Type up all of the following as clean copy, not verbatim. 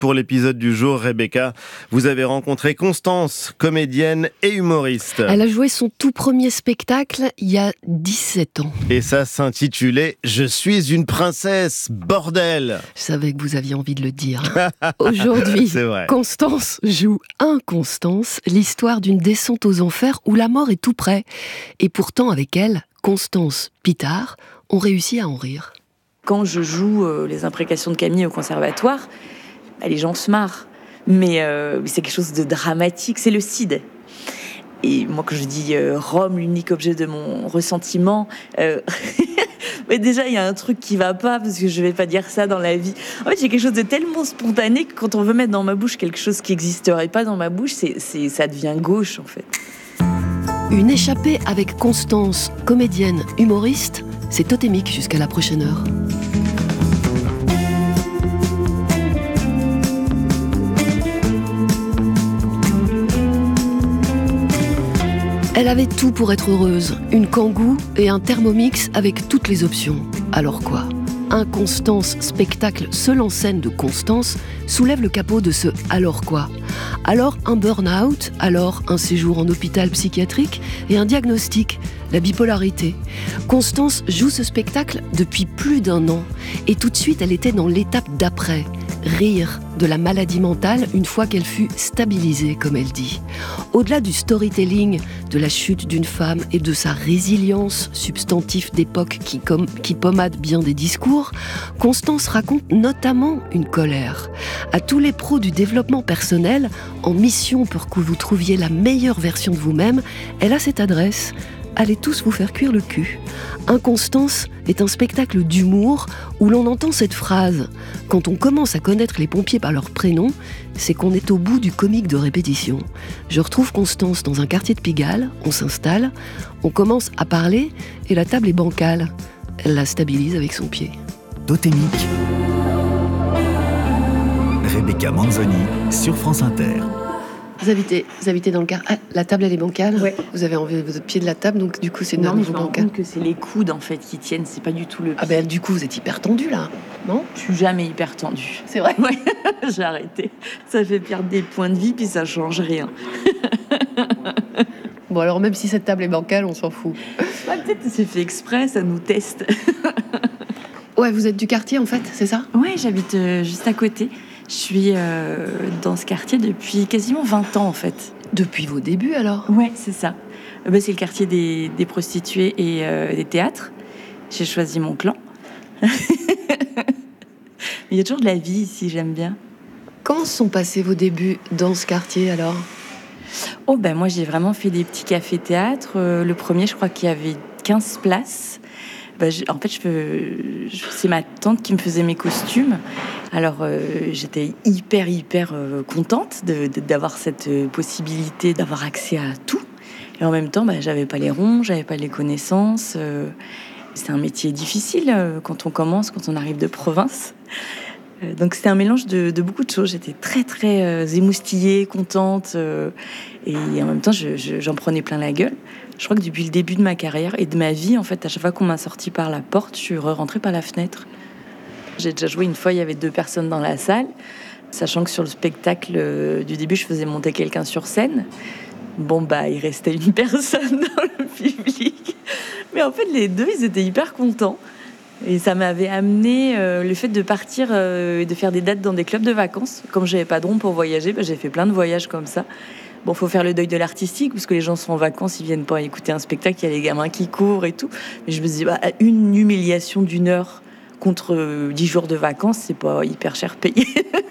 Pour l'épisode du jour, Rebecca, vous avez rencontré Constance, comédienne et humoriste. Elle a joué son tout premier spectacle il y a 17 ans. Et ça s'intitulait « Je suis une princesse, bordel !» Je savais que vous aviez envie de le dire. Aujourd'hui, Constance joue Inconstance, l'histoire d'une descente aux enfers où la mort est tout près. Et pourtant, avec elle, Constance Pitard, on réussit à en rire. Quand je joue les imprécations de Camille au conservatoire, les gens se marrent. Mais c'est quelque chose de dramatique, c'est le Cid. Et moi, quand je dis Rome, l'unique objet de mon ressentiment, mais déjà, il y a un truc qui va pas, parce que je vais pas dire ça dans la vie. En fait, j'ai quelque chose de tellement spontané que quand on veut mettre dans ma bouche quelque chose qui n'existerait pas dans ma bouche, ça devient gauche, en fait. Une échappée avec Constance, comédienne, humoriste, c'est totémique jusqu'à la prochaine heure. Elle avait tout pour être heureuse, une Kangoo et un Thermomix avec toutes les options. Alors quoi ? Inconstance, spectacle seul en scène de Constance, soulève le capot de ce « alors quoi ?» Alors un burn-out, alors un séjour en hôpital psychiatrique et un diagnostic, la bipolarité. Constance joue ce spectacle depuis plus d'1 an et tout de suite elle était dans l'étape d'après. Rire de la maladie mentale une fois qu'elle fut stabilisée, comme elle dit. Au-delà du storytelling, de la chute d'une femme et de sa résilience, substantif d'époque qui pommade bien des discours, Constance raconte notamment une colère. À tous les pros du développement personnel, en mission pour que vous trouviez la meilleure version de vous-même, elle a cette adresse. Allez tous vous faire cuire le cul. Inconstance est un spectacle d'humour où l'on entend cette phrase. Quand on commence à connaître les pompiers par leur prénom, c'est qu'on est au bout du comique de répétition. Je retrouve Constance dans un quartier de Pigalle, on s'installe, on commence à parler et la table est bancale. Elle la stabilise avec son pied. Totémique. Rebecca Manzoni sur France Inter. Vous habitez dans le car. Ah, la table elle est bancale. Ouais. Vous avez enlevé votre pied de la table, donc du coup c'est non, mais je me rends bancal. compte que c'est les coudes en fait qui tiennent, c'est pas du tout le pied. Ah ben du coup vous êtes hyper tendu là, non ? Je suis jamais hyper tendue. C'est vrai ? Ouais, j'ai arrêté. Ça fait perdre des points de vie puis ça change rien. Bon alors même si cette table est bancale, on s'en fout. Bah, peut-être que c'est fait exprès, ça nous teste. Ouais, vous êtes du quartier en fait, c'est ça ? Ouais, j'habite juste à côté. Je suis dans ce quartier depuis quasiment 20 ans en fait. Depuis vos débuts alors ? Ouais, c'est ça. C'est le quartier des prostituées et des théâtres. J'ai choisi mon clan. Il y a toujours de la vie ici, j'aime bien. Comment se sont passés vos débuts dans ce quartier alors ? Moi j'ai vraiment fait des petits cafés-théâtres. Le premier, je crois qu'il y avait 15 places. En fait, c'est ma tante qui me faisait mes costumes. Alors, j'étais hyper contente d'avoir cette possibilité, d'avoir accès à tout. Et en même temps, j'avais pas les ronds, j'avais pas les connaissances. C'est un métier difficile quand on commence, quand on arrive de province. Donc, c'était un mélange de beaucoup de choses. J'étais très émoustillée, contente. Et en même temps, j'en prenais plein la gueule. Je crois que depuis le début de ma carrière et de ma vie, en fait, à chaque fois qu'on m'a sortie par la porte, je suis rentrée par la fenêtre. J'ai déjà joué une fois, il y avait 2 personnes dans la salle, sachant que sur le spectacle du début, je faisais monter quelqu'un sur scène. Il restait une personne dans le public. Mais en fait, les 2, ils étaient hyper contents. Et ça m'avait amené le fait de partir et de faire des dates dans des clubs de vacances. Comme j'avais pas de rond pour voyager, j'ai fait plein de voyages comme ça. Faut faire le deuil de l'artistique, parce que les gens sont en vacances, ils viennent pas écouter un spectacle, il y a les gamins qui courent et tout. Mais je me dis, une humiliation d'1 heure contre 10 jours de vacances, c'est pas hyper cher payé.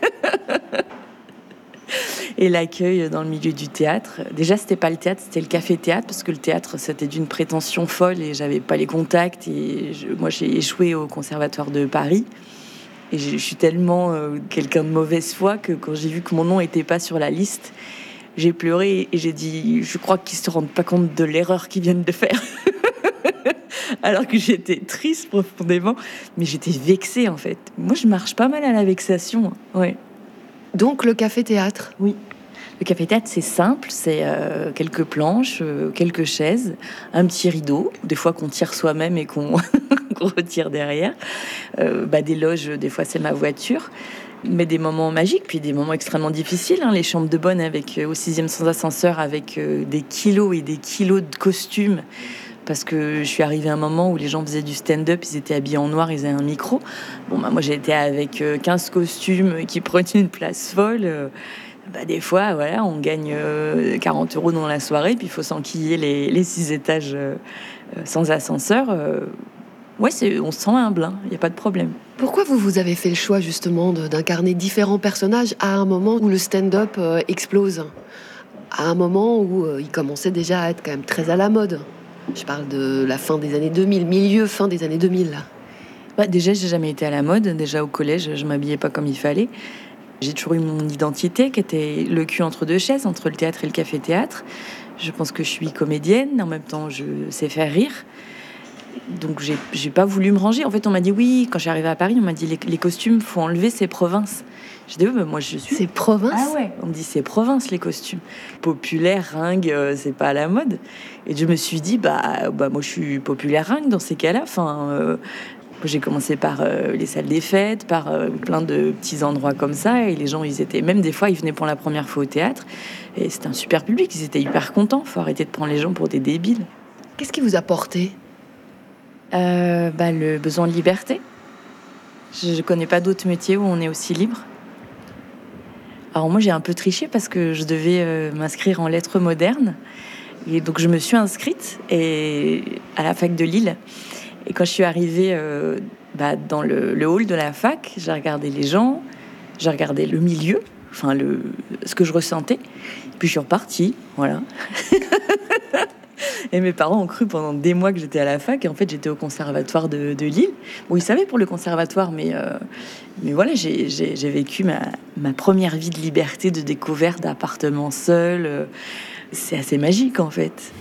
Et l'accueil dans le milieu du théâtre, déjà c'était pas le théâtre, c'était le café-théâtre, parce que le théâtre c'était d'une prétention folle et j'avais pas les contacts. Et moi j'ai échoué au conservatoire de Paris. Et je suis tellement quelqu'un de mauvaise foi que quand j'ai vu que mon nom était pas sur la liste, j'ai pleuré et j'ai dit, je crois qu'ils se rendent pas compte de l'erreur qu'ils viennent de faire. Alors que j'étais triste profondément, mais j'étais vexée en fait. Moi, je marche pas mal à la vexation. Ouais. Donc le café-théâtre ? Oui. Le café-théâtre, c'est simple, c'est quelques planches, quelques chaises, un petit rideau, des fois qu'on tire soi-même et qu'on retire derrière, des loges, des fois c'est ma voiture. Mais des moments magiques, puis des moments extrêmement difficiles. Les chambres de bonne avec, au 6e sans ascenseur avec des kilos et des kilos de costumes. Parce que je suis arrivée à un moment où les gens faisaient du stand-up, ils étaient habillés en noir, ils avaient un micro. Moi j'ai été avec 15 costumes qui prenaient une place folle. Des fois, voilà, on gagne 40 € dans la soirée, puis il faut s'enquiller les 6 étages sans ascenseur. On se sent humble, il n'y a pas de problème. Pourquoi vous avez fait le choix justement d'incarner différents personnages à un moment où le stand-up explose ? À un moment où il commençait déjà à être quand même très à la mode. Je parle de la fin des années 2000, fin des années 2000. Déjà, j'ai jamais été à la mode. Déjà au collège, je m'habillais pas comme il fallait. J'ai toujours eu mon identité qui était le cul entre deux chaises, entre le théâtre et le café-théâtre. Je pense que je suis comédienne, en même temps je sais faire rire. Donc j'ai pas voulu me ranger. En fait, on m'a dit oui, quand je suis arrivée à Paris, on m'a dit les costumes, faut enlever, c'est province. J'ai dit moi je suis... C'est province ? Ah ouais, on me dit c'est province les costumes. Populaire, ringue, c'est pas à la mode. Et je me suis dit moi je suis populaire ringue dans ces cas-là. J'ai commencé par les salles des fêtes, par plein de petits endroits comme ça. Et les gens, même des fois, ils venaient pour la première fois au théâtre. Et c'était un super public, ils étaient hyper contents. Faut arrêter de prendre les gens pour des débiles. Qu'est-ce qui vous a porté ? Le besoin de liberté. Je connais pas d'autres métiers où on est aussi libre. Alors moi, j'ai un peu triché parce que je devais m'inscrire en lettres modernes. Et donc, je me suis inscrite à la fac de Lille. Et quand je suis arrivée dans le hall de la fac, j'ai regardé les gens, j'ai regardé le milieu, ce que je ressentais. Puis je suis repartie, voilà. Et mes parents ont cru pendant des mois que j'étais à la fac. Et en fait, j'étais au conservatoire de Lille. Bon, ils savaient pour le conservatoire, mais voilà, j'ai vécu ma première vie de liberté, de découverte, d'appartement seul. C'est assez magique, en fait.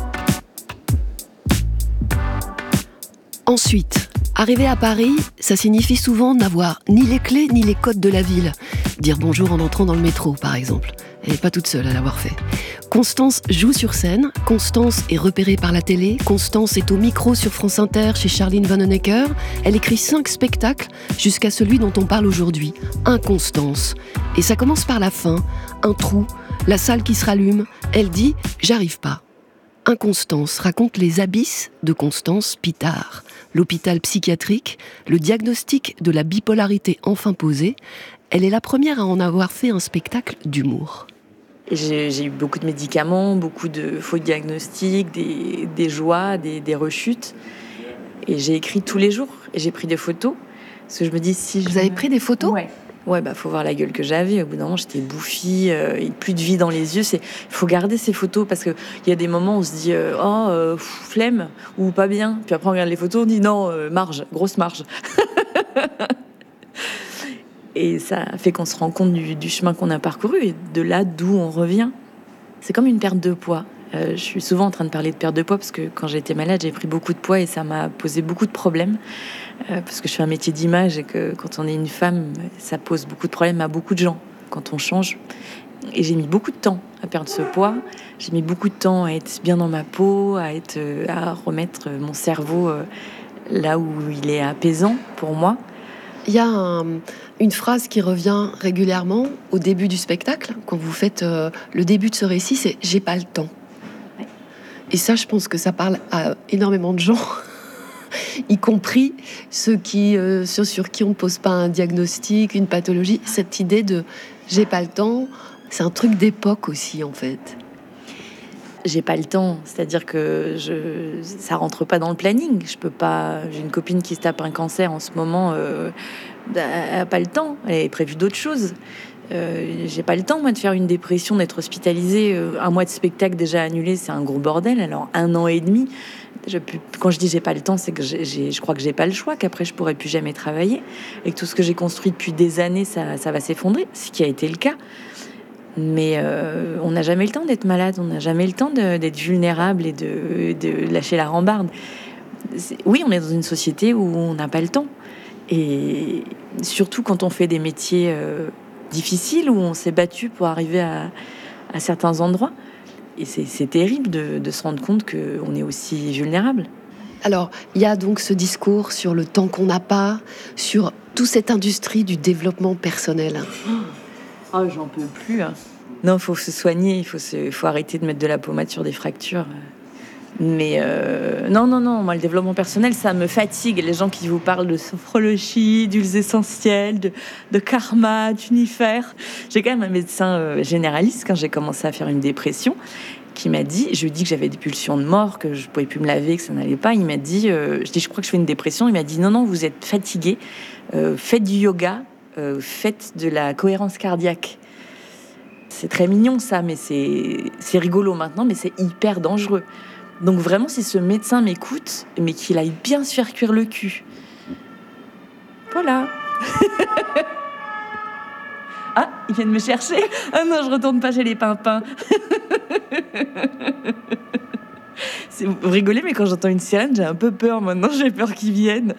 Ensuite, arriver à Paris, ça signifie souvent n'avoir ni les clés ni les codes de la ville. Dire bonjour en entrant dans le métro, par exemple. Elle n'est pas toute seule à l'avoir fait. Constance joue sur scène, Constance est repérée par la télé, Constance est au micro sur France Inter chez Charline Vanhoenacker. Elle écrit 5 spectacles jusqu'à celui dont on parle aujourd'hui, Inconstance. Et ça commence par la fin, un trou, la salle qui se rallume. Elle dit « J'arrive pas ». Inconstance raconte les abysses de Constance Pitard, l'hôpital psychiatrique, le diagnostic de la bipolarité enfin posé. Elle est la première à en avoir fait un spectacle d'humour. J'ai eu beaucoup de médicaments, beaucoup de faux diagnostics, des joies, des rechutes. Et j'ai écrit tous les jours et j'ai pris des photos. Parce que je me dis Vous avez pris des photos ? Ouais, faut voir la gueule que j'avais. Au bout d'un moment, j'étais bouffie, plus de vie dans les yeux. Faut garder ces photos parce qu'il y a des moments où on se dit flemme ou pas bien. Puis après, on regarde les photos, on dit non, marge, grosse marge. Et ça fait qu'on se rend compte du chemin qu'on a parcouru et de là d'où on revient. C'est comme une perte de poids. Je suis souvent en train de parler de perte de poids parce que quand j'étais malade, j'ai pris beaucoup de poids et ça m'a posé beaucoup de problèmes. Parce que je fais un métier d'image et que quand on est une femme, ça pose beaucoup de problèmes à beaucoup de gens quand on change. Et j'ai mis beaucoup de temps à perdre ce poids. J'ai mis beaucoup de temps à être bien dans ma peau, à remettre mon cerveau là où il est apaisant pour moi. Il y a une phrase qui revient régulièrement au début du spectacle, quand vous faites le début de ce récit, c'est « j'ai pas le temps ». Et ça, je pense que ça parle à énormément de gens, y compris ceux sur qui on ne pose pas un diagnostic, une pathologie. Cette idée de « j'ai pas le temps », c'est un truc d'époque aussi, en fait. J'ai pas le temps, c'est-à-dire que ça rentre pas dans le planning. Je peux pas. J'ai une copine qui se tape un cancer en ce moment. Elle a pas le temps. Elle est prévue d'autres choses. J'ai pas le temps moi de faire une dépression, d'être hospitalisée. Un mois de spectacle déjà annulé, c'est un gros bordel. Alors 1 an et demi. Quand je dis j'ai pas le temps, c'est que je crois que j'ai pas le choix, qu'après je pourrai plus jamais travailler et que tout ce que j'ai construit depuis des années, ça va s'effondrer, ce qui a été le cas. Mais on n'a jamais le temps d'être malade, on n'a jamais le temps d'être vulnérable et de lâcher la rambarde. Oui, on est dans une société où on n'a pas le temps. Et surtout quand on fait des métiers difficiles, où on s'est battu pour arriver à certains endroits. Et c'est terrible de se rendre compte qu'on est aussi vulnérable. Alors, il y a donc ce discours sur le temps qu'on n'a pas, sur toute cette industrie du développement personnel? Oh, j'en peux plus. Non, il faut se soigner, il faut arrêter de mettre de la pommade sur des fractures. Mais non, moi le développement personnel, ça me fatigue. Les gens qui vous parlent de sophrologie, d'huiles essentielles, de karma, d'univers. J'ai quand même un médecin généraliste quand j'ai commencé à faire une dépression qui m'a dit, je lui ai dit que j'avais des pulsions de mort, que je pouvais plus me laver, que ça n'allait pas. Il m'a dit, je crois que je fais une dépression. Il m'a dit non, vous êtes fatigué, faites du yoga, faites de la cohérence cardiaque. C'est très mignon ça, mais c'est rigolo maintenant, mais c'est hyper dangereux. Donc vraiment, si ce médecin m'écoute, mais qu'il aille bien se faire cuire le cul. Voilà. Ah, il vient de me chercher. Ah non, je retourne pas chez les pimpins. Vous rigolez, mais quand j'entends une sirène, j'ai un peu peur. Maintenant, j'ai peur qu'ils viennent.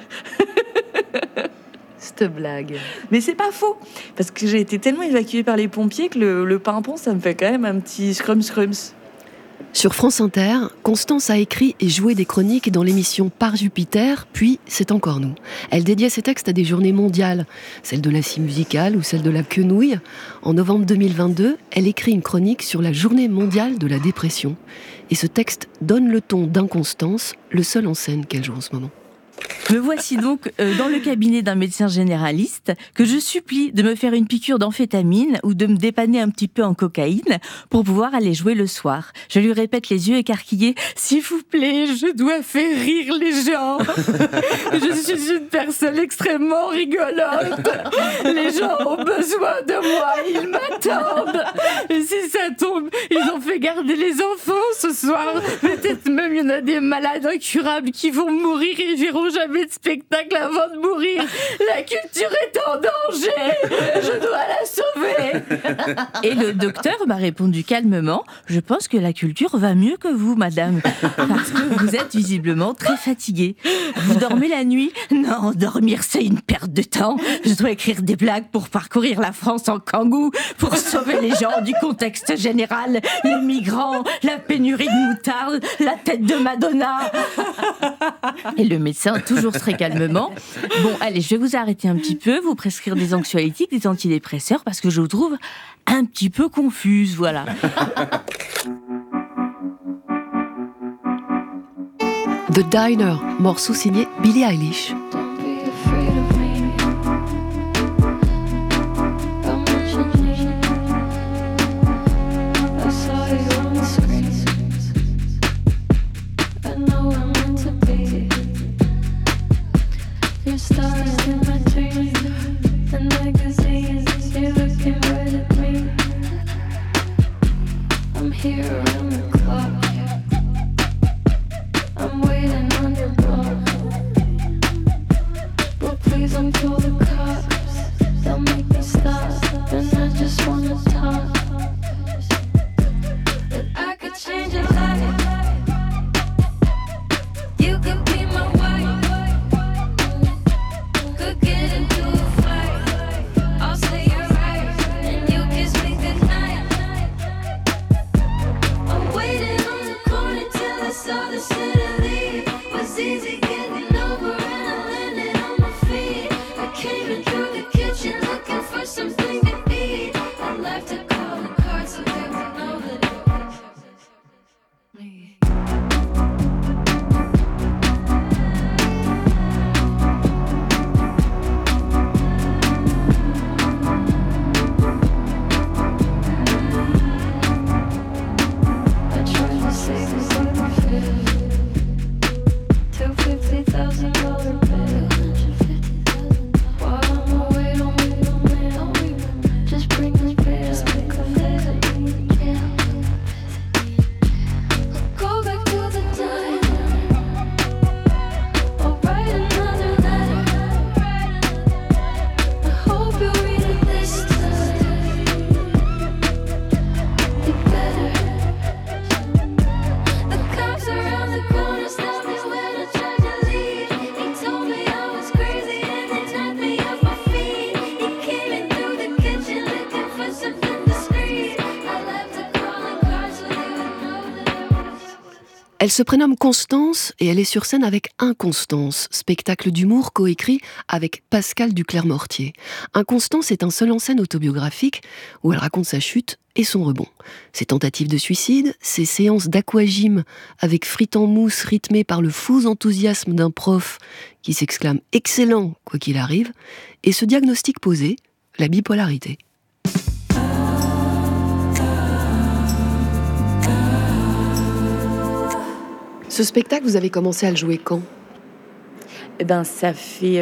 Cette blague. Mais c'est pas faux, parce que j'ai été tellement évacuée par les pompiers que le pimpon, ça me fait quand même un petit scrums. Sur France Inter, Constance a écrit et joué des chroniques dans l'émission Par Jupiter, puis C'est encore nous. Elle dédiait ses textes à des journées mondiales, celle de la scie musicale ou celle de la quenouille. En novembre 2022, elle écrit une chronique sur la journée mondiale de la dépression. Et ce texte donne le ton d'Inconstance, le seul en scène qu'elle joue en ce moment. Me voici donc dans le cabinet d'un médecin généraliste que je supplie de me faire une piqûre d'amphétamine ou de me dépanner un petit peu en cocaïne pour pouvoir aller jouer le soir. Je lui répète les yeux écarquillés, « S'il vous plaît, je dois faire rire les gens. Je suis une personne extrêmement rigolote. Les gens ont besoin de moi, ils m'attendent. Et si ça tombe, ils ont fait garder les enfants ce soir. Peut-être même il y en a des malades incurables qui vont mourir et verront jamais de spectacle avant de mourir. La culture est en danger. Je dois la sauver. » Et le docteur m'a répondu calmement, « Je pense que la culture va mieux que vous, madame, parce que vous êtes visiblement très fatiguée. Vous dormez la nuit ? Non, dormir c'est une perte de temps. Je dois écrire des blagues pour parcourir la France en kangou, pour sauver les gens du contexte général, les migrants, la pénurie de moutarde, la tête de Madonna. » Et le médecin toujours très calmement. « Bon, allez, je vais vous arrêter un petit peu, vous prescrire des anxiolytiques, des antidépresseurs, parce que je vous trouve un petit peu confuse, voilà. » The Diner, morceau signé Billie Eilish. Elle se prénomme Constance et elle est sur scène avec Inconstance, spectacle d'humour coécrit avec Pascal Duclerc-Mortier. Inconstance est un seul en scène autobiographique où elle raconte sa chute et son rebond. Ses tentatives de suicide, ses séances d'aquagym avec frites en mousse rythmées par le fou enthousiasme d'un prof qui s'exclame « excellent » quoi qu'il arrive, et ce diagnostic posé, la bipolarité. Ce spectacle, vous avez commencé à le jouer quand ? Eh ben, ça fait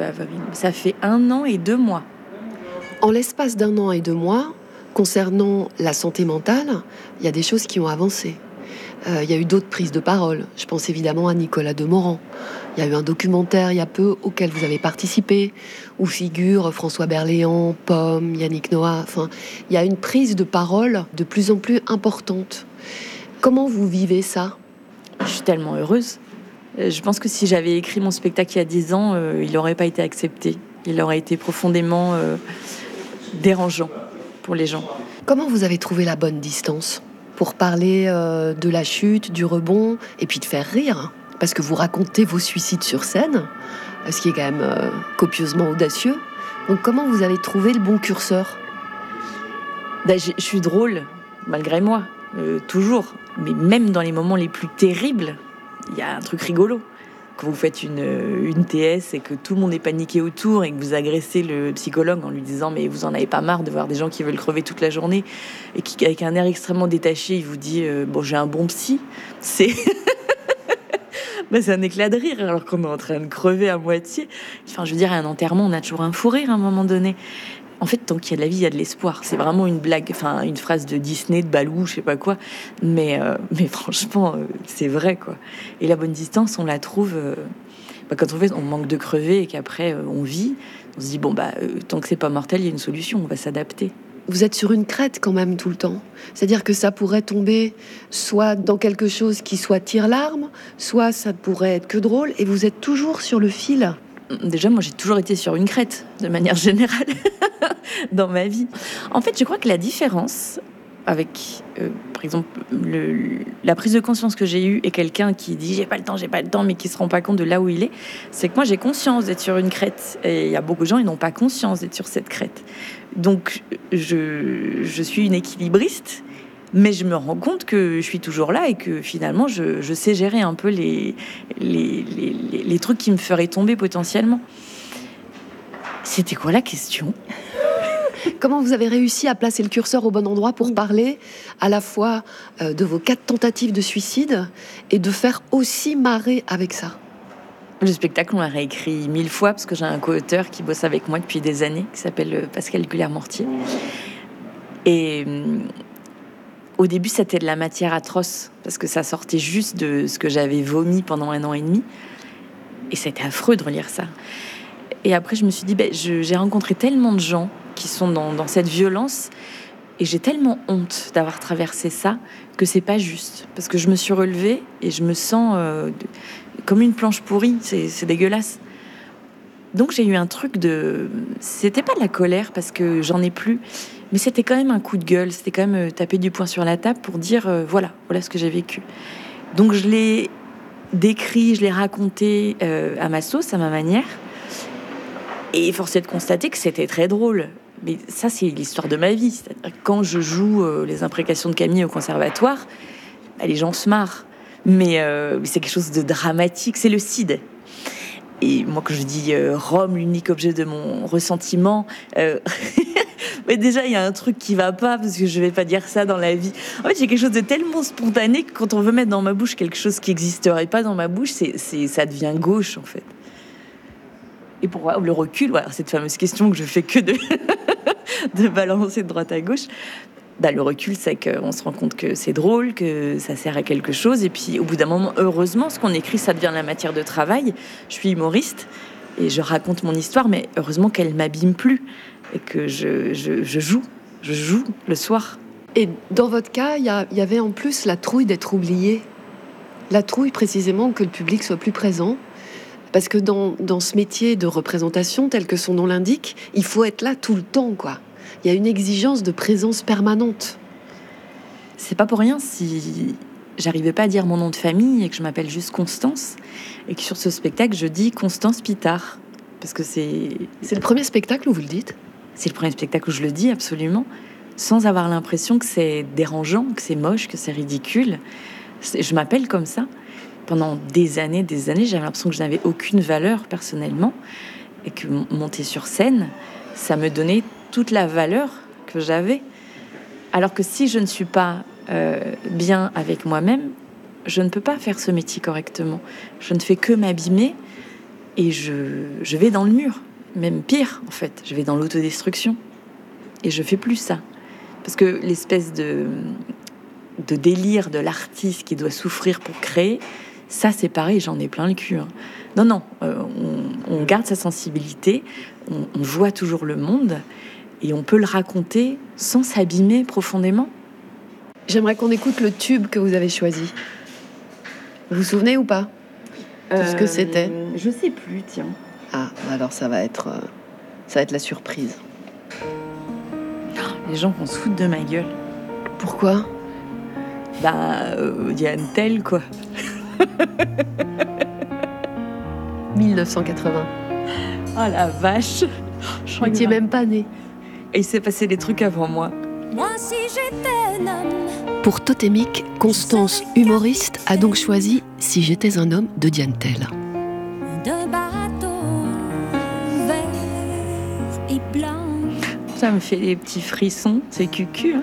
1 an et 2 mois. En l'espace d'1 an et 2 mois, concernant la santé mentale, il y a des choses qui ont avancé. Il y a eu d'autres prises de parole. Je pense évidemment à Nicolas Demorand. Il y a eu un documentaire il y a peu auquel vous avez participé, où figurent François Berléand, Pomme, Yannick Noah. Enfin, il y a une prise de parole de plus en plus importante. Comment vous vivez ça ? Je suis tellement heureuse. Je pense que si j'avais écrit mon spectacle il y a 10 ans, il n'aurait pas été accepté. Il aurait été profondément dérangeant pour les gens. Comment vous avez trouvé la bonne distance pour parler de la chute, du rebond, et puis de faire rire ? Parce que vous racontez vos suicides sur scène, ce qui est quand même copieusement audacieux. Donc comment vous avez trouvé le bon curseur ? Je suis drôle, malgré moi, toujours. Mais même dans les moments les plus terribles, il y a un truc rigolo. Quand vous faites une TS et que tout le monde est paniqué autour et que vous agressez le psychologue en lui disant « mais vous en avez pas marre de voir des gens qui veulent crever toute la journée » et qui, avec un air extrêmement détaché, il vous dit « bon, j'ai un bon psy », c'est... c'est un éclat de rire alors qu'on est en train de crever à moitié. Enfin, je veux dire, à un enterrement, on a toujours un fou rire à un moment donné. En fait, tant qu'il y a de la vie, il y a de l'espoir. C'est vraiment une blague, enfin une phrase de Disney, de Balou, je sais pas quoi. Mais franchement, c'est vrai, quoi. Et la bonne distance, on la trouve quand on manque de crever et qu'après on vit. On se dit tant que c'est pas mortel, il y a une solution. On va s'adapter. Vous êtes sur une crête quand même tout le temps. C'est-à-dire que ça pourrait tomber soit dans quelque chose qui soit tire-larme, soit ça pourrait être que drôle, et vous êtes toujours sur le fil. Déjà, moi, j'ai toujours été sur une crête, de manière générale, dans ma vie. En fait, je crois que la différence avec, par exemple, la prise de conscience que j'ai eue et quelqu'un qui dit « j'ai pas le temps », mais qui se rend pas compte de là où il est, c'est que moi, j'ai conscience d'être sur une crête. Et il y a beaucoup de gens, ils n'ont pas conscience d'être sur cette crête. Donc, je suis une équilibriste, mais je me rends compte que je suis toujours là et que finalement, je sais gérer un peu les trucs qui me feraient tomber potentiellement. C'était quoi la question ? Comment vous avez réussi à placer le curseur au bon endroit pour parler à la fois de vos 4 tentatives de suicide et de faire aussi marrer avec ça ? Le spectacle, on l'a réécrit 1000 fois parce que j'ai un co-auteur qui bosse avec moi depuis des années, qui s'appelle Pascal Duclerc-Mortier. Et au début, c'était de la matière atroce parce que ça sortait juste de ce que j'avais vomi pendant 1 an et demi. Et c'était affreux de relire ça. Et après, je me suis dit, j'ai rencontré tellement de gens qui sont dans cette violence et j'ai tellement honte d'avoir traversé ça que c'est pas juste. Parce que je me suis relevée et je me sens comme une planche pourrie, c'est dégueulasse. Donc j'ai eu un truc c'était pas de la colère parce que j'en ai plus, mais c'était quand même un coup de gueule, c'était quand même taper du poing sur la table pour dire voilà ce que j'ai vécu. Donc je l'ai décrit, je l'ai raconté à ma sauce, à ma manière, et force est de constater que c'était très drôle. Mais ça, c'est l'histoire de ma vie. C'est-à-dire, quand je joue les imprécations de Camille au conservatoire, les gens se marrent. Mais c'est quelque chose de dramatique, c'est le Cid. Et moi, quand je dis Rome, l'unique objet de mon ressentiment, mais déjà, il y a un truc qui va pas, parce que je vais pas dire ça dans la vie. En fait, j'ai quelque chose de tellement spontané que quand on veut mettre dans ma bouche quelque chose qui n'existerait pas dans ma bouche, ça devient gauche, en fait. Et pour le recul, voilà, cette fameuse question que je fais que de balancer de droite à gauche, le recul, c'est qu'on se rend compte que c'est drôle, que ça sert à quelque chose. Et puis, au bout d'un moment, heureusement, ce qu'on écrit, ça devient la matière de travail. Je suis humoriste et je raconte mon histoire, mais heureusement qu'elle m'abîme plus et que je joue le soir. Et dans votre cas, il y avait en plus la trouille d'être oublié. La trouille, précisément, que le public soit plus présent. Parce que dans ce métier de représentation, tel que son nom l'indique, il faut être là tout le temps, quoi. Il y a une exigence de présence permanente. C'est pas pour rien si j'arrivais pas à dire mon nom de famille et que je m'appelle juste Constance. Et que sur ce spectacle, je dis Constance Pitard. Parce que c'est le premier spectacle où vous le dites ? C'est le premier spectacle où je le dis, absolument. Sans avoir l'impression que c'est dérangeant, que c'est moche, que c'est ridicule. Je m'appelle comme ça. Pendant des années, j'avais l'impression que je n'avais aucune valeur personnellement. Et que monter sur scène, ça me donnait toute la valeur que j'avais. Alors que si je ne suis pas bien avec moi-même, je ne peux pas faire ce métier correctement. Je ne fais que m'abîmer et je vais dans le mur. Même pire, en fait, je vais dans l'autodestruction. Et je fais plus ça. Parce que l'espèce de délire de l'artiste qui doit souffrir pour créer, ça c'est pareil, j'en ai plein le cul. Non, on garde sa sensibilité, on voit toujours le monde et on peut le raconter sans s'abîmer profondément. J'aimerais qu'on écoute le tube que vous avez choisi. Vous vous souvenez ou pas de ce que c'était ? Je sais plus, tiens. Ah, alors ça va être la surprise. Les gens vont se foutre de ma gueule. Pourquoi ? Diane Tell, quoi. 1980. Oh la vache. Je crois que tu n'es même pas né. Et il s'est passé des trucs avant moi. Moi, si j'étais un homme. Pour Totémique, Constance, humoriste, a donc choisi Si j'étais un homme de Diane Tell. D'un bateau vert et blanc. Ça me fait des petits frissons, c'est cucu.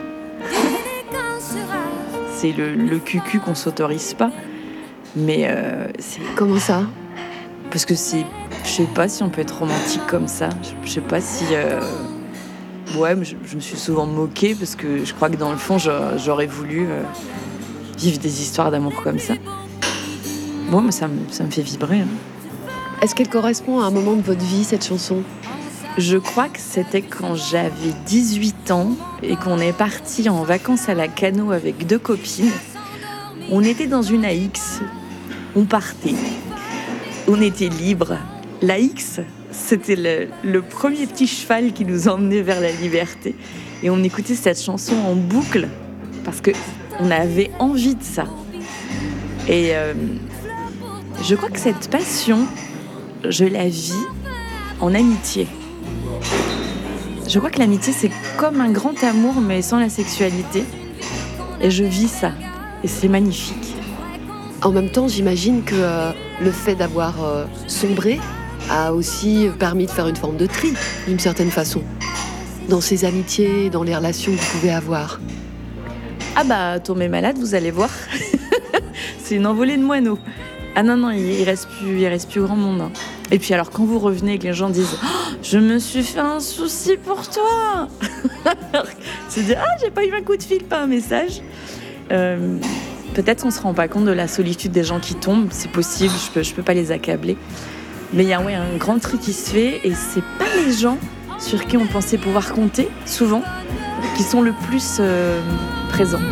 C'est le cucu qu'on s'autorise pas. Mais c'est... Comment ça ? Parce que c'est... Je sais pas si on peut être romantique comme ça. Je sais pas si... Ouais, je me suis souvent moquée parce que je crois que dans le fond, j'aurais voulu vivre des histoires d'amour comme ça. Moi, ça me fait vibrer. Est-ce qu'elle correspond à un moment de votre vie, cette chanson ? Je crois que c'était quand j'avais 18 ans et qu'on est parti en vacances à la Cano avec 2 copines. On était dans une AX, on partait, on était libre. L'AX, c'était le premier petit cheval qui nous emmenait vers la liberté. Et on écoutait cette chanson en boucle parce qu'on avait envie de ça. Et je crois que cette passion, je la vis en amitié. Je crois que l'amitié, c'est comme un grand amour, mais sans la sexualité. Et je vis ça. Et c'est magnifique. En même temps, j'imagine que le fait d'avoir sombré a aussi permis de faire une forme de tri, d'une certaine façon, dans ces amitiés, dans les relations que vous pouvez avoir. Ah tomber malade, vous allez voir. C'est une envolée de moineaux. Ah non, il reste plus grand monde. Hein. Et puis alors, quand vous revenez et que les gens disent oh, « Je me suis fait un souci pour toi !» Se dire « Ah, j'ai pas eu un coup de fil, pas un message. » Peut-être qu'on se rend pas compte de la solitude des gens qui tombent. C'est possible, je peux pas les accabler. Mais il y a un grand tri qui se fait. Et c'est pas les gens sur qui on pensait pouvoir compter, souvent, qui sont le plus présents.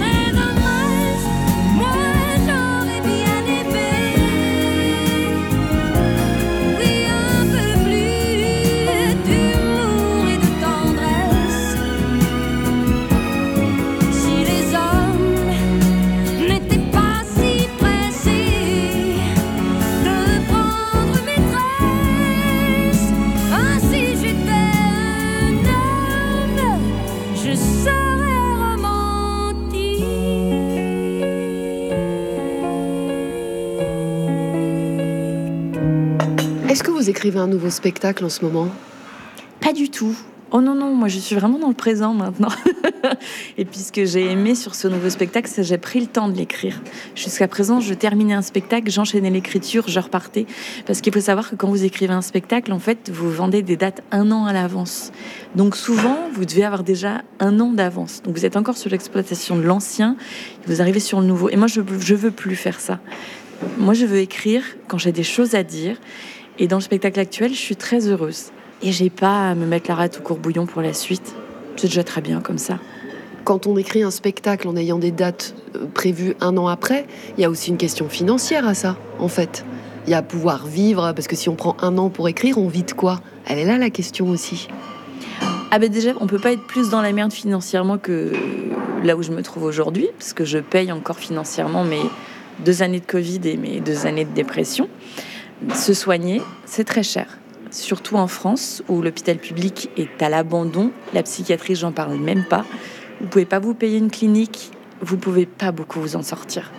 Est-ce que vous écrivez un nouveau spectacle en ce moment ? Pas du tout. Oh non, moi je suis vraiment dans le présent maintenant. Et puis ce que j'ai aimé sur ce nouveau spectacle, c'est que j'ai pris le temps de l'écrire. Jusqu'à présent, je terminais un spectacle, j'enchaînais l'écriture, je repartais. Parce qu'il faut savoir que quand vous écrivez un spectacle, en fait, vous vendez des dates 1 an à l'avance. Donc souvent, vous devez avoir déjà 1 an d'avance. Donc vous êtes encore sur l'exploitation de l'ancien, et vous arrivez sur le nouveau. Et moi, je veux plus faire ça. Moi, je veux écrire quand j'ai des choses à dire. Et dans le spectacle actuel, je suis très heureuse. Et j'ai pas à me mettre la rate au courbouillon pour la suite. C'est déjà très bien comme ça. Quand on écrit un spectacle en ayant des dates prévues 1 an après, il y a aussi une question financière à ça, en fait. Il y a pouvoir vivre, parce que si on prend 1 an pour écrire, on vit de quoi ? Elle est là la question aussi. Ah déjà, on peut pas être plus dans la merde financièrement que là où je me trouve aujourd'hui, parce que je paye encore financièrement mes 2 années de Covid et mes 2 années de dépression. Se soigner, c'est très cher. Surtout en France, où l'hôpital public est à l'abandon. La psychiatrie, j'en parle même pas. Vous pouvez pas vous payer une clinique, vous pouvez pas beaucoup vous en sortir.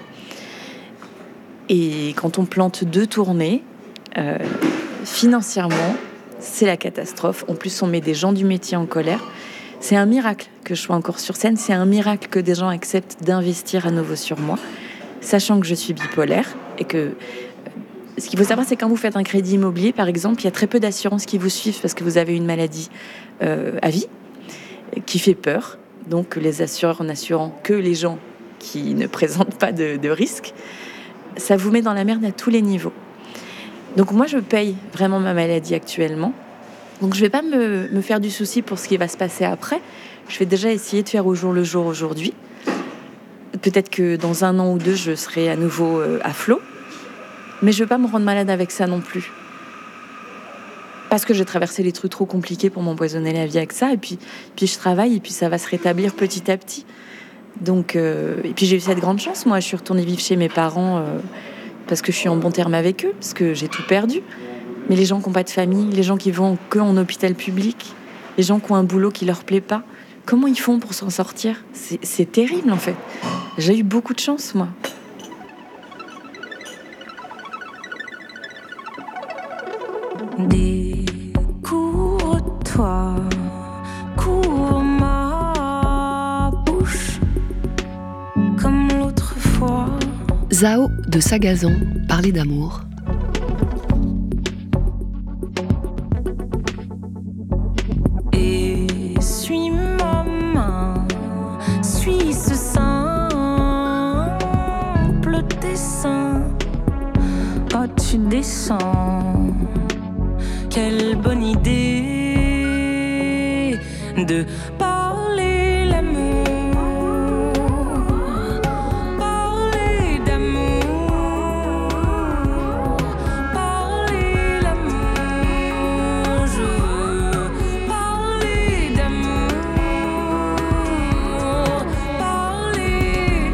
Et quand on plante 2 tournées, financièrement, c'est la catastrophe. En plus, on met des gens du métier en colère. C'est un miracle que je sois encore sur scène. C'est un miracle que des gens acceptent d'investir à nouveau sur moi, sachant que je suis bipolaire et que ce qu'il faut savoir, c'est quand vous faites un crédit immobilier, par exemple, il y a très peu d'assurances qui vous suivent parce que vous avez une maladie à vie qui fait peur. Donc, les assureurs n'assurant que les gens qui ne présentent pas de risque, ça vous met dans la merde à tous les niveaux. Donc, moi, je paye vraiment ma maladie actuellement. Donc, je ne vais pas me faire du souci pour ce qui va se passer après. Je vais déjà essayer de faire au jour le jour aujourd'hui. Peut-être que dans 1 an ou 2, je serai à nouveau à flot. Mais je ne veux pas me rendre malade avec ça non plus. Parce que j'ai traversé les trucs trop compliqués pour m'empoisonner la vie avec ça. Et puis je travaille et puis ça va se rétablir petit à petit. Donc, et puis j'ai eu cette grande chance. Moi, je suis retournée vivre chez mes parents parce que je suis en bon terme avec eux, parce que j'ai tout perdu. Mais les gens qui n'ont pas de famille, les gens qui vont que en hôpital public, les gens qui ont un boulot qui leur plaît pas, comment ils font pour s'en sortir ? C'est terrible en fait. J'ai eu beaucoup de chance, moi. Découvre-toi, couvre ma bouche comme l'autre fois. Zao de Sagazan parlait d'amour. Et suis ma main, suis ce simple dessin. Oh, tu descends. Quelle bonne idée de parler l'amour, parler d'amour, parler l'amour. Je veux parler d'amour, parler.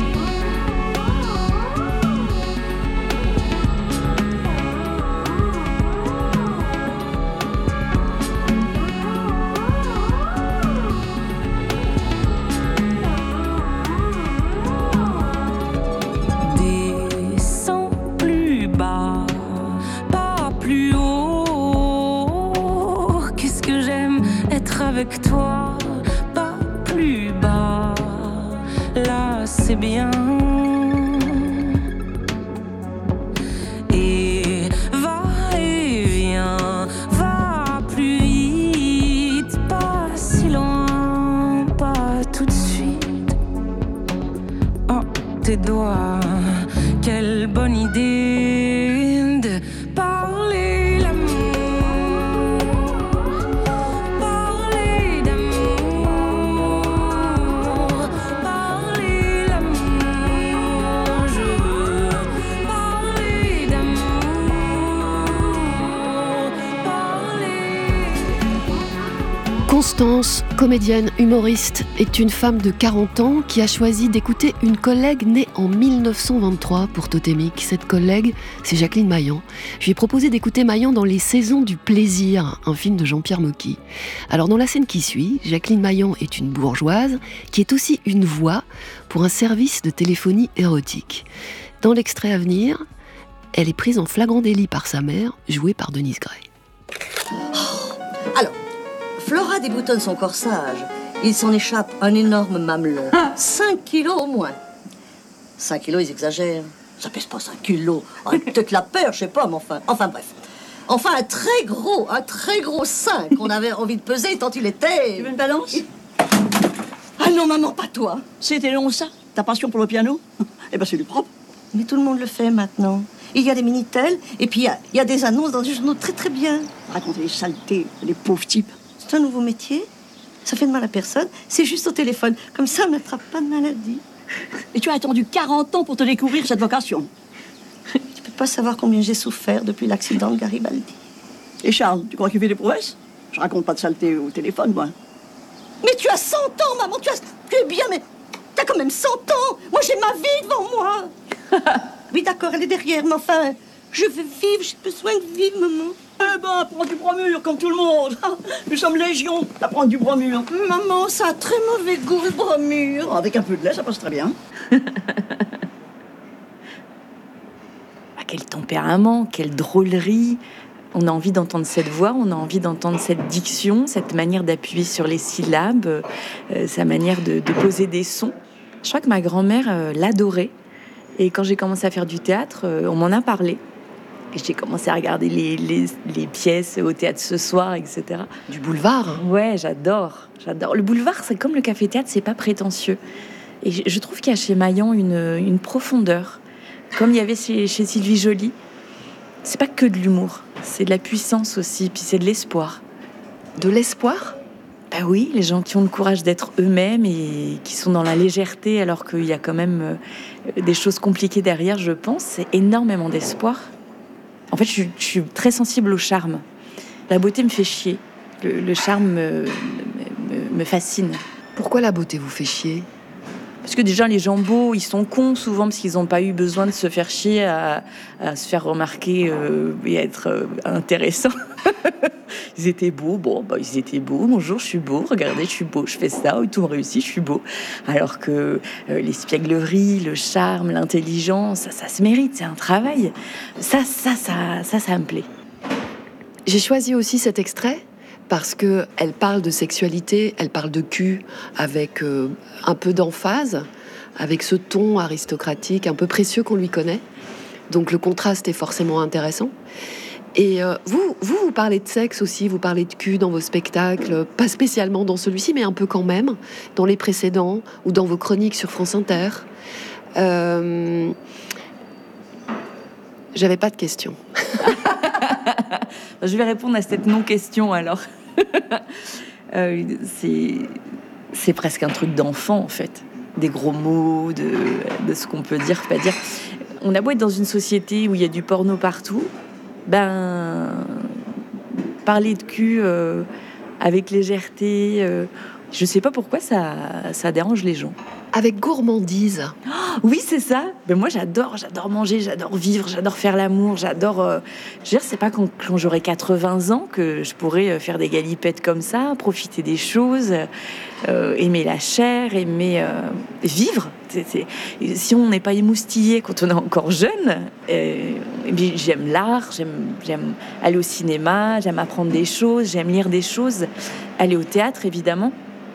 Descends plus bas, pas plus haut. Qu'est-ce que j'aime être avec toi, pas plus bas. Là, c'est bien. Et va et viens, va plus vite, pas si loin, pas tout de suite. Oh, tes doigts, quelle bonne idée de parler l'amour, parler d'amour, parler l'amour. Je veux parler d'amour, parler. Constance, comédienne, humoriste, est une femme de 40 ans qui a choisi d'écouter une collègue née en 1923 pour Totémique. Cette collègue, c'est Jacqueline Maillan. Je lui ai proposé d'écouter Maillan dans Les Saisons du plaisir, un film de Jean-Pierre Mocky. Alors dans la scène qui suit, Jacqueline Maillan est une bourgeoise qui est aussi une voix pour un service de téléphonie érotique. Dans l'extrait à venir, elle est prise en flagrant délit par sa mère, jouée par Denise Gray. Alors, Flora déboutonne son corsage. Il s'en échappe un énorme mamelon. 5 kilos au moins. 5 kilos, ils exagèrent. Ça pèse pas 5 kilos. Ah, peut-être la paire, je sais pas, mais enfin bref. Enfin, un très gros sein qu'on avait envie de peser tant il était... Tu veux une balance? Ah non, maman, pas toi. C'était long, ça? Ta passion pour le piano? Eh ben, c'est du propre. Mais tout le monde le fait maintenant. Il y a des Minitel, et puis il y a des annonces dans des journaux très très bien. Raconter les saletés, les pauvres types. C'est un nouveau métier. Ça fait de mal à personne. C'est juste au téléphone. Comme ça, on n'attrape pas de maladie. Et tu as attendu 40 ans pour te découvrir cette vocation. Tu peux pas savoir combien j'ai souffert depuis l'accident de Garibaldi. Et Charles, tu crois qu'il fait des prouesses? Je raconte pas de saleté au téléphone, moi. Mais tu as 100 ans, maman. Tu es bien, mais quand même 100 ans. Moi, j'ai ma vie devant moi. Oui, d'accord, elle est derrière, mais enfin, je veux vivre, j'ai besoin de vivre, maman. Eh ben, prends du bromure, comme tout le monde. Nous sommes légion à prendre du bromure. Maman, ça a très mauvais goût, le bromure. Avec un peu de lait, ça passe très bien. Quel tempérament, quelle drôlerie. On a envie d'entendre cette voix, on a envie d'entendre cette diction, cette manière d'appuyer sur les syllabes, sa manière de poser des sons. Je crois que ma grand-mère l'adorait. Et quand j'ai commencé à faire du théâtre, on m'en a parlé. Et j'ai commencé à regarder les pièces au théâtre ce soir, etc. Du boulevard. Ouais, j'adore. Le boulevard, c'est comme le café-théâtre, c'est pas prétentieux. Et je trouve qu'il y a chez Maillan une profondeur. Comme il y avait chez Sylvie Joly. C'est pas que de l'humour, c'est de la puissance aussi, puis c'est de l'espoir. De l'espoir ? Bah oui, les gens qui ont le courage d'être eux-mêmes et qui sont dans la légèreté alors qu'il y a quand même des choses compliquées derrière, je pense, c'est énormément d'espoir. En fait, je suis très sensible au charme. La beauté me fait chier. Le charme me fascine. Pourquoi la beauté vous fait chier ? Parce que déjà, les gens beaux, ils sont cons souvent parce qu'ils n'ont pas eu besoin de se faire chier à se faire remarquer et à être intéressants. Ils étaient beaux, ils étaient beaux. Bonjour, je suis beau, regardez, je suis beau, je fais ça, tout me réussit, je suis beau. Alors que l'espièglerie, le charme, l'intelligence, ça se mérite, c'est un travail. Ça me plaît. J'ai choisi aussi cet extrait parce que elle parle de sexualité, elle parle de cul avec un peu d'emphase, avec ce ton aristocratique un peu précieux qu'on lui connaît. Donc le contraste est forcément intéressant. Et vous parlez de sexe aussi, vous parlez de cul dans vos spectacles, pas spécialement dans celui-ci, mais un peu quand même, dans les précédents ou dans vos chroniques sur France Inter. J'avais pas de questions. Je vais répondre à cette non-question alors. C'est presque un truc d'enfant en fait. Des gros mots, de ce qu'on peut dire, pas dire. On a beau être dans une société où il y a du porno partout, parler de cul avec légèreté, je sais pas pourquoi ça dérange les gens. Avec gourmandise. Oui, c'est ça. Moi, j'adore manger, j'adore vivre, j'adore faire l'amour, j'adore... Je veux dire, c'est pas quand j'aurai 80 ans que je pourrai faire des galipettes comme ça, profiter des choses, aimer la chair, aimer vivre. Si on n'est pas émoustillé quand on est encore jeune, j'aime l'art, j'aime aller au cinéma, j'aime apprendre des choses, j'aime lire des choses, aller au théâtre, évidemment.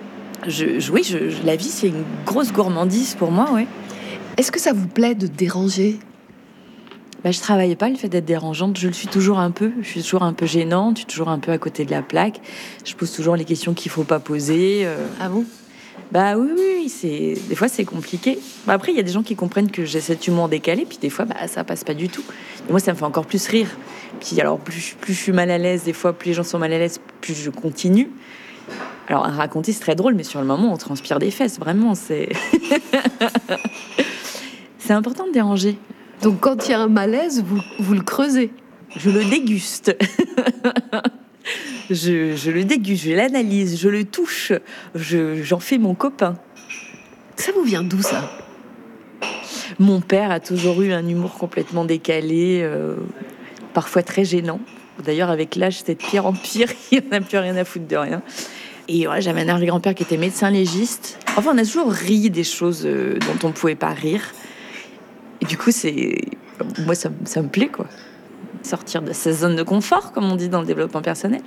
La vie, c'est une grosse gourmandise pour moi, ouais. Est-ce que ça vous plaît de déranger ? Je travaille pas le fait d'être dérangeante, je le suis toujours un peu. Je suis toujours un peu gênante, je suis toujours un peu à côté de la plaque. Je pose toujours les questions qu'il faut pas poser. Ah bon ? Oui, des fois c'est compliqué. Après, il y a des gens qui comprennent que j'ai cet humour décalé, puis des fois, ça passe pas du tout. Et moi, ça me fait encore plus rire. Puis alors, plus je suis mal à l'aise, des fois, plus les gens sont mal à l'aise, plus je continue. Alors, à raconter, c'est très drôle, mais sur le moment, on transpire des fesses. Vraiment, c'est... C'est important de déranger. Donc, quand il y a un malaise, vous le creusez. Je le déguste. je le déguste, je l'analyse, je le touche. J'en fais mon copain. Ça vous vient d'où, ça ? Mon père a toujours eu un humour complètement décalé, parfois très gênant. D'ailleurs, avec l'âge, c'est de pire en pire. Il n'y en a plus rien à foutre de rien. Et voilà, j'avais un arrière-grand-père qui était médecin légiste. Enfin, on a toujours ri des choses dont on ne pouvait pas rire. Et du coup, moi, ça me plaît, quoi. Sortir de sa zone de confort, comme on dit dans le développement personnel,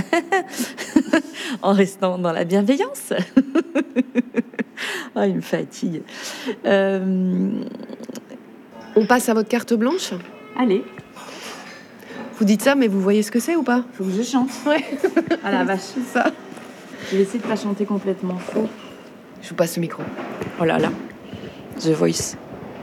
en restant dans la bienveillance. Il me fatigue. On passe à votre carte blanche ? Allez. Vous dites ça, mais vous voyez ce que c'est ou pas ? Faut que je chante. Ouais. Ah la vache. C'est ça. Je vais essayer de pas chanter complètement faux. Je vous passe le micro. Oh là là. The Voice.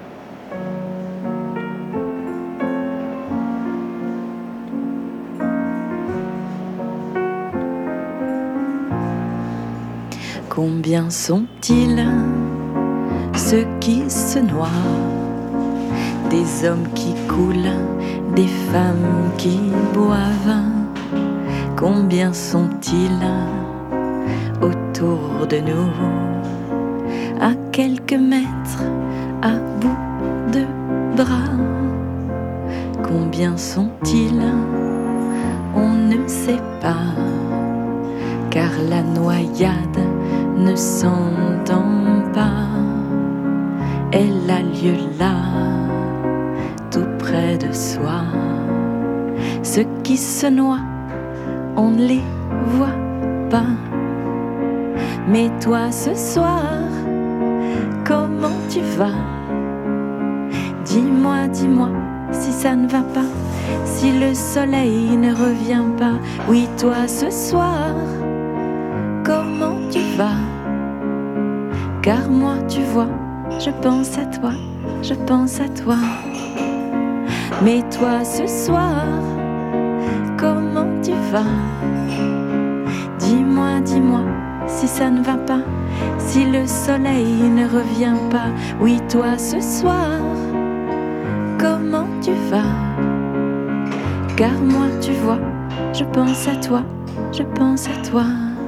Combien sont-ils ceux qui se noient, des hommes qui coulent, des femmes qui boivent? Combien sont-ils autour de nous, à quelques mètres à bout de bras. Combien sont-ils ? On ne sait pas, car la noyade ne s'entend pas. Elle a lieu là, tout près de soi. Ceux qui se noient, on ne les voit pas. Mais toi ce soir, comment tu vas ? Dis-moi, dis-moi, si ça ne va pas, si le soleil ne revient pas. Oui, toi ce soir, comment tu vas ? Car moi, tu vois, je pense à toi, je pense à toi. Mais toi ce soir, comment tu vas ? Dis-moi, dis-moi, si ça ne va pas, si le soleil ne revient pas. Oui, toi ce soir, comment tu vas ? Car moi, tu vois, je pense à toi, je pense à toi.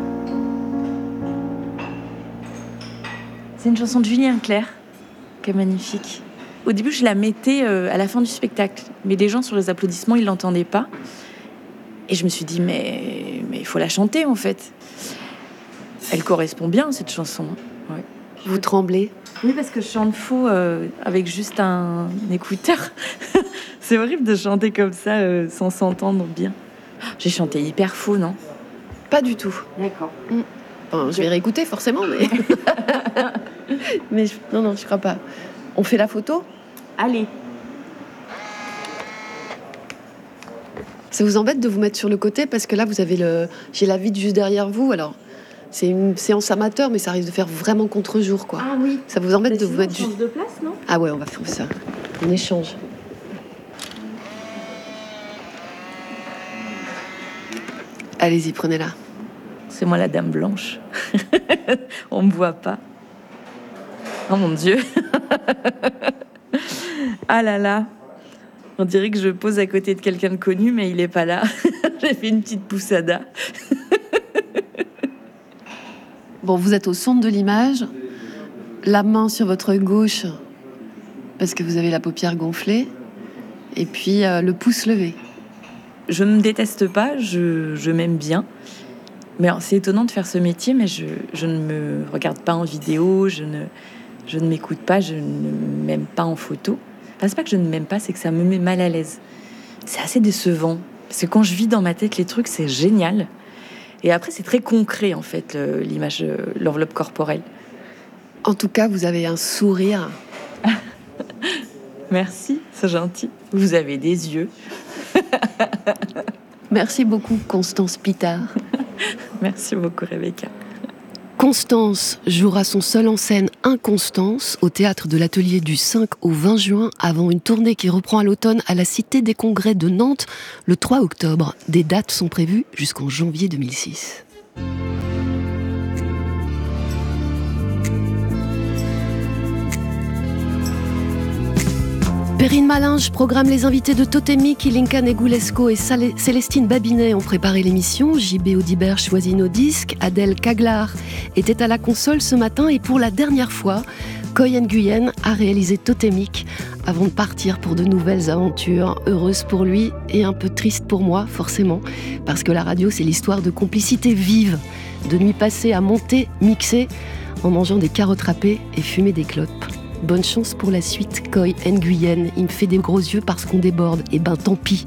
C'est une chanson de Julien Clerc, qui est magnifique. Au début, je la mettais à la fin du spectacle, mais les gens sur les applaudissements, ils l'entendaient pas. Et je me suis dit, mais il faut la chanter en fait. Elle correspond bien, cette chanson. Ouais. Vous tremblez ? Oui, parce que je chante faux avec juste un écouteur. C'est horrible de chanter comme ça sans s'entendre bien. J'ai chanté hyper faux, non ? Pas du tout. D'accord. Enfin, je vais réécouter forcément, mais... mais non, je crois pas. On fait la photo ? Allez. Ça vous embête de vous mettre sur le côté ? Parce que là, j'ai la vitre juste derrière vous, alors... C'est une séance amateur, mais ça risque de faire vraiment contre-jour, quoi. Ah oui. Ça vous embête de vous mettre... On change de place, non ? Ah ouais, on va faire ça. On échange. Allez-y, prenez-la. C'est moi la dame blanche. On me voit pas. Oh mon Dieu. Ah là là. On dirait que je pose à côté de quelqu'un de connu, mais il est pas là. J'ai fait une petite poussada. Bon, vous êtes au centre de l'image, la main sur votre gauche, parce que vous avez la paupière gonflée, et puis le pouce levé. Je ne me déteste pas, je m'aime bien. Mais alors, c'est étonnant de faire ce métier, mais je ne me regarde pas en vidéo, je ne m'écoute pas, je ne m'aime pas en photo. Enfin, c'est pas que je ne m'aime pas, c'est que ça me met mal à l'aise. C'est assez décevant, parce que quand je vis dans ma tête les trucs, c'est génial. Et après, c'est très concret, en fait, l'image, l'enveloppe corporelle. En tout cas, vous avez un sourire. Merci, c'est gentil. Vous avez des yeux. Merci beaucoup, Constance Pittard. Merci beaucoup, Rebecca. Constance jouera son seul en scène Inconstance au théâtre de l'Atelier du 5 au 20 juin avant une tournée qui reprend à l'automne à la Cité des Congrès de Nantes le 3 octobre. Des dates sont prévues jusqu'en janvier 2006. Perrine Malinge programme les invités de Totémique. Ilinka Negulesco et Célestine Babinet ont préparé l'émission. JB Audibert choisit nos disques. Adèle Caglar était à la console ce matin et pour la dernière fois, Coy Nguyen a réalisé Totémique avant de partir pour de nouvelles aventures. Heureuse pour lui et un peu triste pour moi, forcément, parce que la radio, c'est l'histoire de complicité vive, de nuits passées à monter, mixer, en mangeant des carottes râpées et fumer des clopes. Bonne chance pour la suite, Coy Nguyen. Il me fait des gros yeux parce qu'on déborde. Eh ben tant pis.